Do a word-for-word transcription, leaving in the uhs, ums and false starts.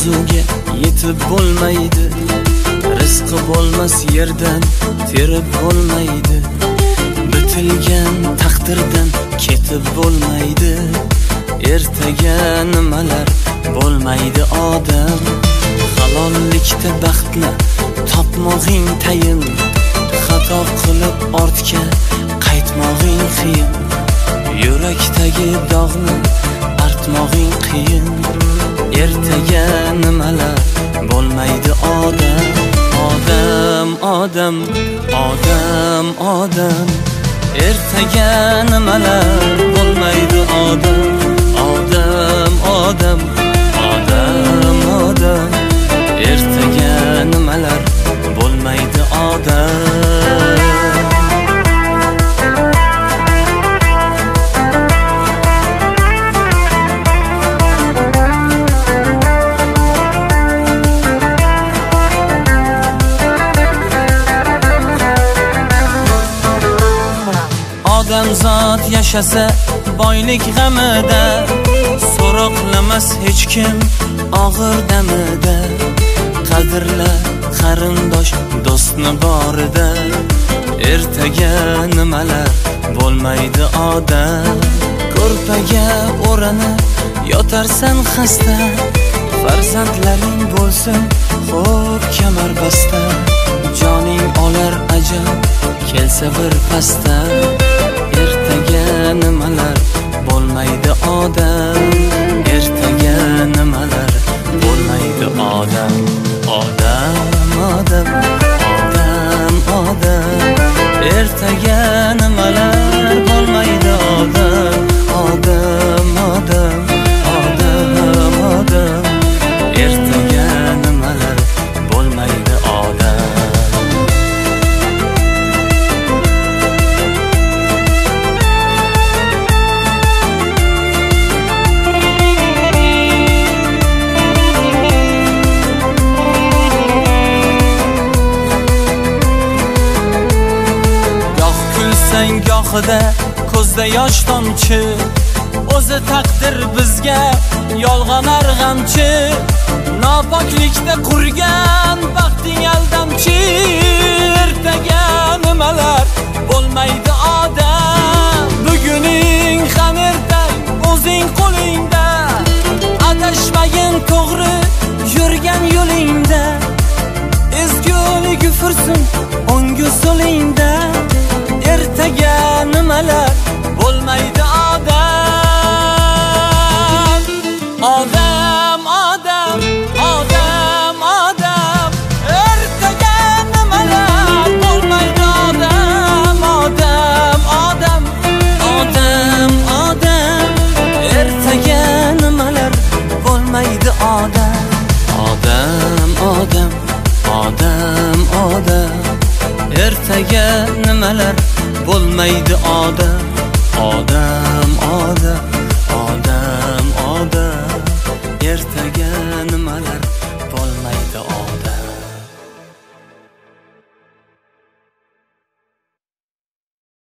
orzuga yetib bo'lmaydi. Rizqi bo'lmas yerdan terib bo'lmaydi. Bitilgan taqdirdan ketib bo'lmaydi. Ertaga nimalar bo'lmaydi odam. Halollikda baxtni topmog'ing tayin. Xato qilib ortga qaytmog'ing qiyin. Yurakdagi dog'ni artmog'ing qiyin. Ertaga nimalar bo'lmaydi odam. Odam, odam, odam, odam. Ertaga nimalar bo'lmaydi odam. Odam, odam, odam, odam. Ertaga nimalar bo'lmaydi odam. Odamzod yashasa boylik g'amida, so'roqlamas hech kim og'ir damida. Qadrla qarindosh do'stni borida. Ertaga nimalar bo'lmaydi odam. Ko'rpaga o'ranib yotarsan xasta. Farzandlaring bo'lsin xo'p kamar basta. Joning olar ajal kelsa bir pasta. Ertaga nimalar bo'lmaydi odam. Ertaga nimalar bo'lmaydi odam. Odam, odam, odam, odam. Ertaga nimalar bo'lmaydi odam. Odam, odam, odam, odam. Ertaga nimalar bo'lmaydi odam. Gohida ko'zda yosh tomchi. O'zi taqdir bizga yolg'on arg'amchi. Nopoklikda qurgan baxting aldamchi. Ertaga nimalar bo'lmaydi odam. Buguning ham ertang o'zing qo'lingda. Adashmagin to'g'ri yurgan yo'lingda. Ezgulik fursun o'ngu so'lingda. Ertaga nimalar bo'lmaydi odam. Odam, odam, odam, odam. Ertaga nimalar bo'lmaydi odam. Odam, odam, odam, odam. Ertaga nimalar bo'lmaydi odam. Odam, odam, odam, odam. Ertaga nimalar bo'lmaydi odam. Odam, odam.